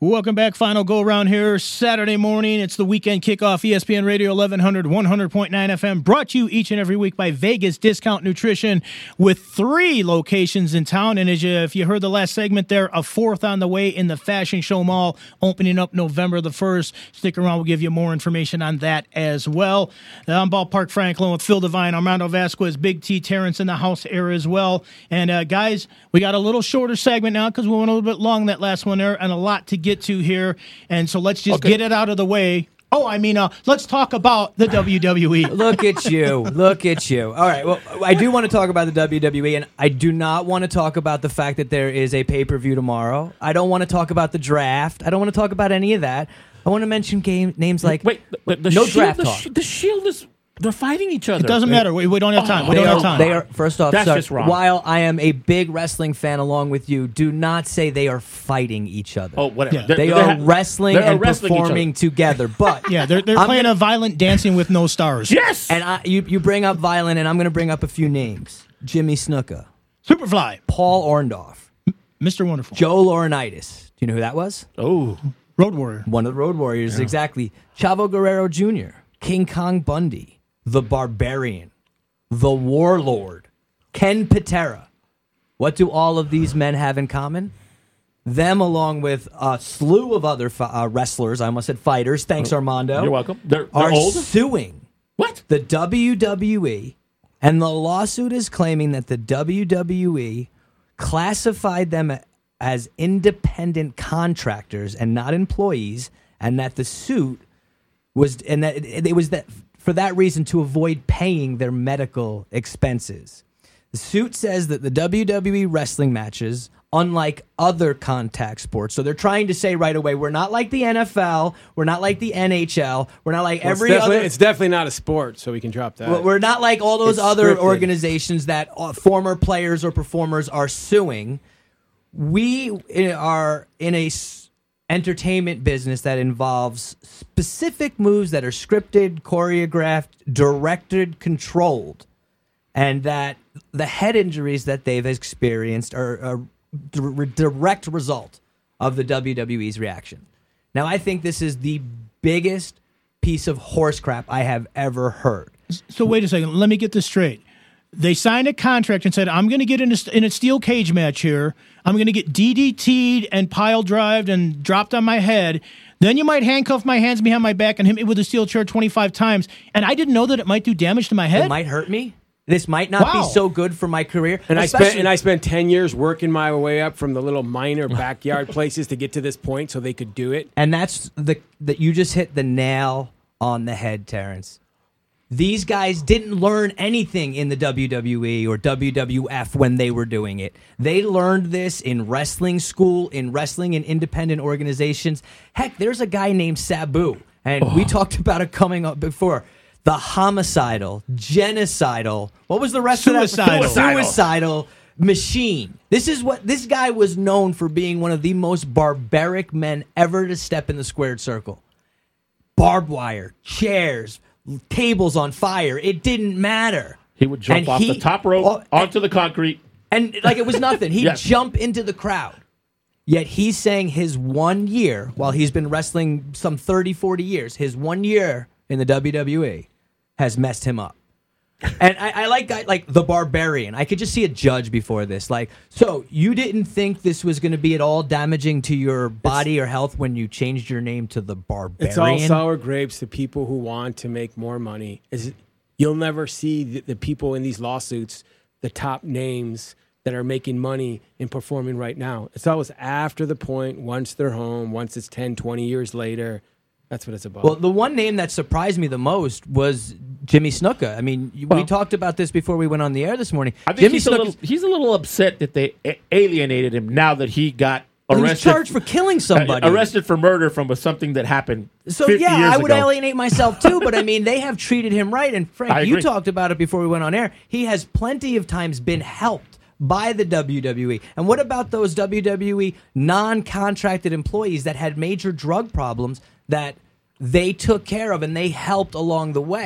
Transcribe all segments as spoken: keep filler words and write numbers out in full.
Welcome back. Final go around here Saturday morning. It's the weekend kickoff. E S P N Radio eleven hundred, one hundred point nine F M. Brought to you each and every week by Vegas Discount Nutrition with three locations in town. And as you, if you heard the last segment there, a fourth on the way in the Fashion Show Mall, opening up November the first. Stick around. We'll give you more information on that as well. I'm Ballpark Franklin with Phil Devine, Armando Vasquez, Big T, Terrence in the house era as well. And uh, guys, we got a little shorter segment now because we went a little bit long that last one there and a lot to get to here, and so let's just okay. get it out of the way. Oh, I mean, uh, let's talk about the W W E. Look at you. Look at you. All right, well, I do want to talk about the W W E, and I do not want to talk about the fact that there is a pay-per-view tomorrow. I don't want to talk about the draft. I don't want to talk about any of that. I want to mention game names like Wait, the, the no shield, draft the, talk. the Shield is... They're fighting each other. It doesn't matter. We, we don't have time. Oh, we don't they have are, time. They are, first off, That's sorry, just wrong. While I am a big wrestling fan along with you, do not say they are fighting each other. Oh, whatever. Yeah. They're- They they're are ha- wrestling they're and wrestling each other. performing together. But yeah, they're, they're I'm playing gonna- a violent dancing with no stars. Yes! And I, you, you bring up violent, and I'm going to bring up a few names. Jimmy Snuka, Superfly, Paul Orndorff, Mister Wonderful, Joe Laurinaitis. Do you know who that was? oh. Road Warrior, One of the Road Warriors, Yeah. exactly. Chavo Guerrero Junior, King Kong Bundy, The Barbarian, The Warlord, Ken Patera. What do all of these men have in common? Them, along with a slew of other fi- uh, wrestlers, I almost said fighters, thanks Armando, You're welcome. They're, they're are old? suing What? the W W E, and the lawsuit is claiming that the W W E classified them as independent contractors and not employees, and that the suit was, and that it, it was that for that reason to avoid paying their medical expenses. The suit says that the W W E wrestling matches, unlike other contact sports, so they're trying to say right away, we're not like the N F L, we're not like the N H L, we're not like Well, every it's definitely, other... It's definitely not a sport, so we can drop that. Well, we're not like all those It's other scripted. organizations that uh, former players or performers are suing. We are in a s- entertainment business that involves specific moves that are scripted, choreographed, directed, controlled, and that the head injuries that they've experienced are a d- direct result of the W W E's reaction. Now, I think this is the biggest piece of horse crap I have ever heard. So wait a second. Let me get this straight. They signed a contract and said, I'm going to get in a, in a steel cage match here. I'm going to get D D T'd and pile drived and dropped on my head. Then you might handcuff my hands behind my back and hit me with a steel chair twenty-five times. And I didn't know that it might do damage to my head. It might hurt me. This might not Wow. be so good for my career. and I especially- spent and I spent ten years working my way up from the little minor backyard places to get to this point, so they could do it. And that's the that you just hit the nail on the head, Terrence. These guys didn't learn anything in the W W E or W W F when they were doing it. They learned this in wrestling school, in wrestling and independent organizations. Heck, there's a guy named Sabu, and Oh. we talked about it coming up before. The homicidal, genocidal, what was the rest Suicidal. of that? Suicidal. Suicidal machine. This is what this guy was known for, being one of the most barbaric men ever to step in the squared circle. Barbed wire, chairs, tables on fire. It didn't matter. He would jump And off he- the top rope oh, onto the concrete. And like it was nothing. He'd Yes. jump into the crowd. Yet he's saying his one year, while he's been wrestling some thirty, forty years, his one year in the W W E has messed him up. And I, I like guy like the Barbarian. I could just see a judge before this. Like, so you didn't think this was going to be at all damaging to your body or health when you changed your name to the Barbarian? It's all sour grapes to people who want to make more money. Is you'll never see the, the people in these lawsuits, the top names that are making money and performing right now. It's always after the point, once they're home, once it's ten, twenty years later. That's what it's about. Well, the one name that surprised me the most was Jimmy Snuka. I mean, you- we Well- talked about this before we went on the air this morning. I think Jimmy he's a, Snuka's- little, he's a little upset that they a- alienated him now that he got he was arrested. charged for killing somebody. uh, arrested for murder from a, something that happened So fifty yeah, years I would ago. alienate myself too, but I mean, they have treated him right. And Frank, I you agree. talked about it before we went on air. He has plenty of times been helped by the W W E. And what about those W W E non-contracted employees that had major drug problems that they took care of and they helped along the way?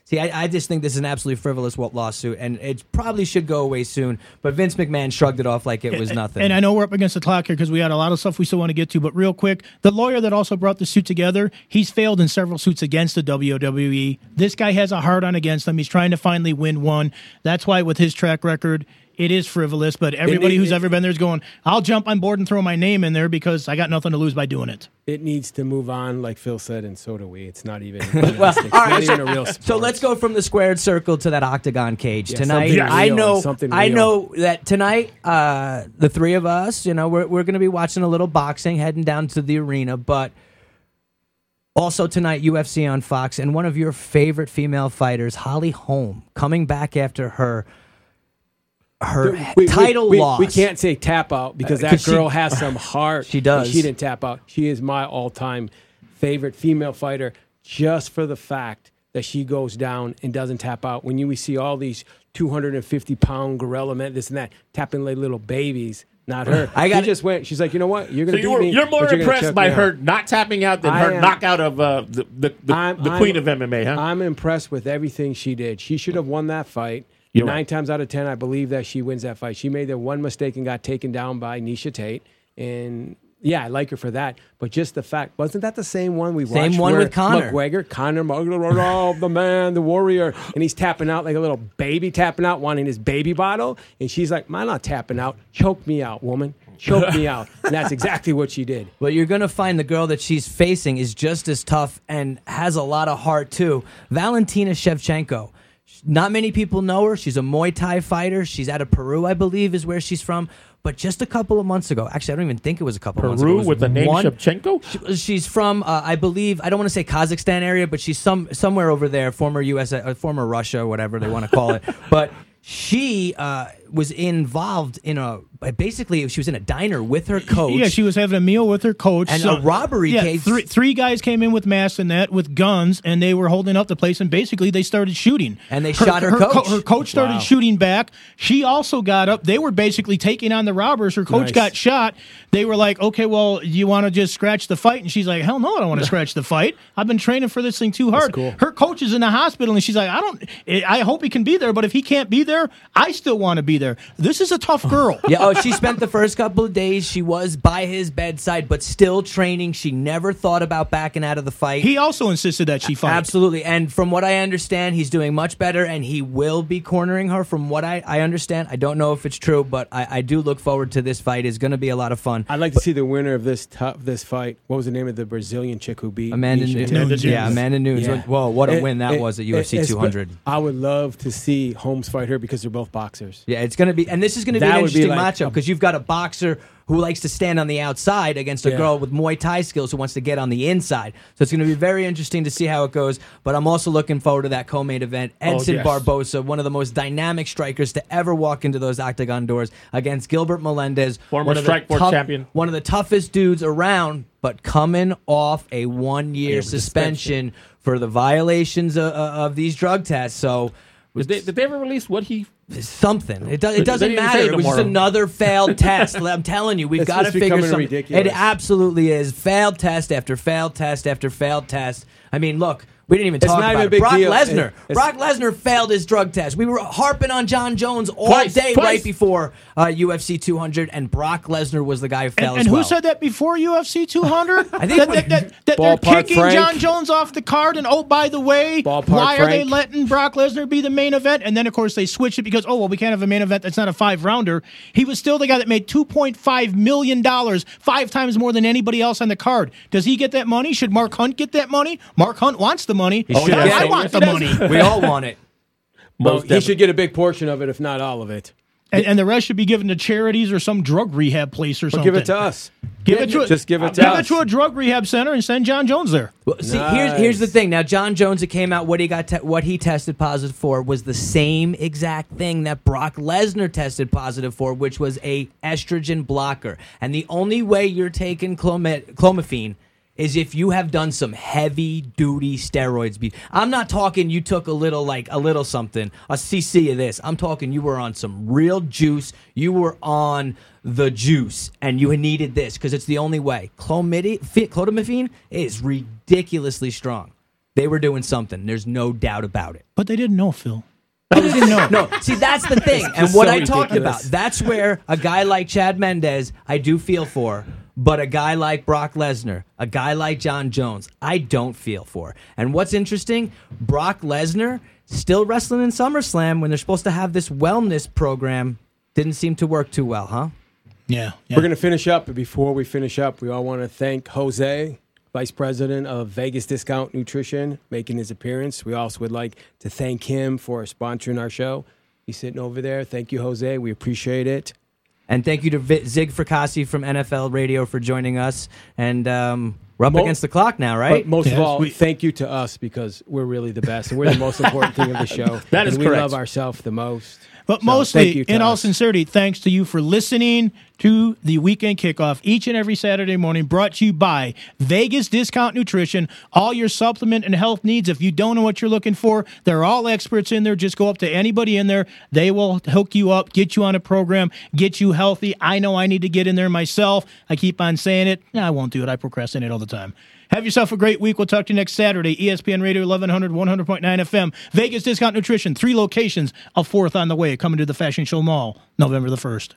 See, I, I just think this is an absolutely frivolous lawsuit, and it probably should go away soon. But Vince McMahon shrugged it off like it was nothing. And I know we're up against the clock here because we had a lot of stuff we still want to get to, but real quick, the lawyer that also brought the suit together, he's failed in several suits against the W W E. This guy has a hard on against him. He's trying to finally win one. That's why with his track record, it is frivolous, but everybody it, who's it, ever been there is going, I'll jump on board and throw my name in there because I got nothing to lose by doing it. It needs to move on, like Phil said, and so do we. It's not even, well, it's all right, not so, even a real sport. so let's go from the squared circle to that octagon cage Yeah, tonight. something I real, know, something I real. know that tonight, uh, the three of us, you know, we're we're going to be watching a little boxing, heading down to the arena, but also tonight, U F C on Fox, and one of your favorite female fighters, Holly Holm, coming back after her. Her We- we- title we, loss. We can't say tap out because Uh, that 'cause she- girl has some heart. She does. And she didn't tap out. She is my all-time favorite female fighter just for the fact that she goes down and doesn't tap out. When you we see all these two hundred fifty pound gorilla men, this and that, tapping like little babies. Not her. I got She just went. She's like, you know what? You're So gonna you beat were, me. you're more but you're gonna impressed choke by me her out. not tapping out than I her am- knockout of uh, the the, the, I'm- the I'm- queen of M M A, huh? I'm impressed with everything she did. She should have won that fight. You're Nine right. times out of ten, I believe that she wins that fight. She made the one mistake and got taken down by Nisha Tate. And yeah, I like her for that. But just the fact, wasn't that the same one we Same watched? one where with Conor. McGregor, Conor McGregor, the man, the warrior, and he's tapping out like a little baby tapping out, wanting his baby bottle. And she's like, "I'm not tapping out. Choke me out, woman. Choke me out." And that's exactly what she did. But you're going to find the girl that she's facing is just as tough and has a lot of heart, too. Valentina Shevchenko. Not many people know her. She's a Muay Thai fighter. She's out of Peru, I believe, is where she's from. But just a couple of months ago, actually, I don't even think it was a couple of months ago. It Peru was with the name one- Shevchenko? She- She's from, uh, I believe, I don't want to say Kazakhstan area, but she's some somewhere over there, former U S, uh, former Russia, whatever they want to call it. But she uh, was involved in a, basically, she was in a diner with her coach. Yeah, she was having a meal with her coach. And a robbery yeah, case. Three, three guys came in with masks and that, with guns, and they were holding up the place, and basically they started shooting. And they shot her co- coach. her coach started Wow. shooting back. She also got up. They were basically taking on the robbers. Her coach Nice. got shot. They were like, okay, well, you want to just scratch the fight? And she's like, hell no, I don't want to scratch the fight. I've been training for this thing too hard. cool. Her coach is in the hospital, and she's like, I don't, I hope he can be there, but if he can't be there, I still want to be there. This is a tough girl. Yeah, oh, she spent the first couple of days, she was by his bedside, but still training. She never thought about backing out of the fight. He also insisted that she fight. Absolutely. And from what I understand, he's doing much better, and he will be cornering her from what I, I understand. I don't know if it's true, but I, I do look forward to this fight. It's going to be a lot of fun. I'd like to see the winner of this tou- this fight. What was the name of the Brazilian chick who beat Amanda Nisha Nunes. Tate? Nunes. Yeah, Amanda Nunes. Yeah. Whoa, what a It- win that it- was at U F C it- it's- two hundred. I would love to see Holmes fight her because they're both boxers. Yeah, it's going to be, and this is going to be That an would be interesting like matchup a- because you've got a boxer who likes to stand on the outside against a Yeah. girl with Muay Thai skills who wants to get on the inside. So it's going to be very interesting to see how it goes. But I'm also looking forward to that co-main event. Edson yes. Barbosa, one of the most dynamic strikers to ever walk into those octagon doors, against Gilbert Melendez, Former one of the Strikeforce tough- champion. one of the toughest dudes around, but coming off a one-year Yeah, suspension for the violations of, of these drug tests. So. Did they, did they ever release what he? Something. It, do, it They doesn't didn't matter. say It was just tomorrow. another failed test. I'm telling you, we've It's got to just figure becoming something. ridiculous. It absolutely is. Failed test after failed test after failed test. I mean, look, we didn't even It's talk not about even a it. big Brock deal. Lesnar. It- it's- Brock Lesnar failed his drug test. We were harping on John Jones all Twice, day twice. right before uh, U F C two hundred, and Brock Lesnar was the guy who failed And, and as well. who said that before U F C two hundred? I think that, we- that, that, that they're Ballpark kicking Frank. John Jones off the card, and oh, by the way, Ballpark why are they Frank. letting Brock Lesnar be the main event? And then, of course, they switched it because, oh, well, we can't have a main event that's not a five-rounder. He was still the guy that made two point five million dollars, five times more than anybody else on the card. Does he get that money? Should Mark Hunt get that money? Mark Hunt wants the money. He should God, get I it. want the Yes, money. We all want it. Well, Most he definitely. should get a big portion of it, if not all of it. And, and the rest should be given to charities or some drug rehab place or But something. give it to us. Give it to Just give it to give us. it to a drug rehab center and send John Jones there. Well, see, here's here's the Nice. thing. Now, John Jones, it came out what he got, te- what he tested positive for was the same exact thing that Brock Lesnar tested positive for, which was a estrogen blocker. And the only way you're taking clome- clomiphene is if you have done some heavy duty steroids. Be- I'm not talking you took a little like a little something, a cc of this. I'm talking you were on some real juice. You were on the juice, and you needed this because it's the only way. Clomidi- fi- Clomiphene is ridiculously strong. they were doing something. There's no doubt about it. But they didn't know, Phil. They didn't know. No, see, that's the thing. And just what so I talked ridiculous. about, that's where a guy like Chad Mendez, I do feel for. But a guy like Brock Lesnar, a guy like John Jones, I don't feel for. And what's interesting, Brock Lesnar still wrestling in SummerSlam when they're supposed to have this wellness program. Didn't seem to work too well, huh? Yeah. yeah. We're going to finish up, but before we finish up, we all want to thank Jose, Vice President of Vegas Discount Nutrition, making his appearance. We also would like to thank him for sponsoring our show. He's sitting over there. Thank you, Jose. We appreciate it. And thank you to Vi- Zig Fracassi from N F L Radio for joining us. And um, we're up Mo- against the clock now, right? But most Yes, of all, we- thank you to us because we're really the best and we're the most important thing of the show. That is and we correct. love ourselves the most. But So, thank mostly, you to in all us. sincerity, thanks to you for listening to the Weekend Kickoff each and every Saturday morning, brought to you by Vegas Discount Nutrition. All your supplement and health needs, if you don't know what you're looking for, they're all experts in there. Just go up to anybody in there. They will hook you up, get you on a program, get you healthy. I know I need to get in there myself. I keep on saying it. No, I won't do it. I procrastinate all the time. Have yourself a great week. We'll talk to you next Saturday. E S P N Radio eleven hundred, one hundred point nine F M. Vegas Discount Nutrition. Three locations. A fourth on the way. Coming to the Fashion Show Mall November the first.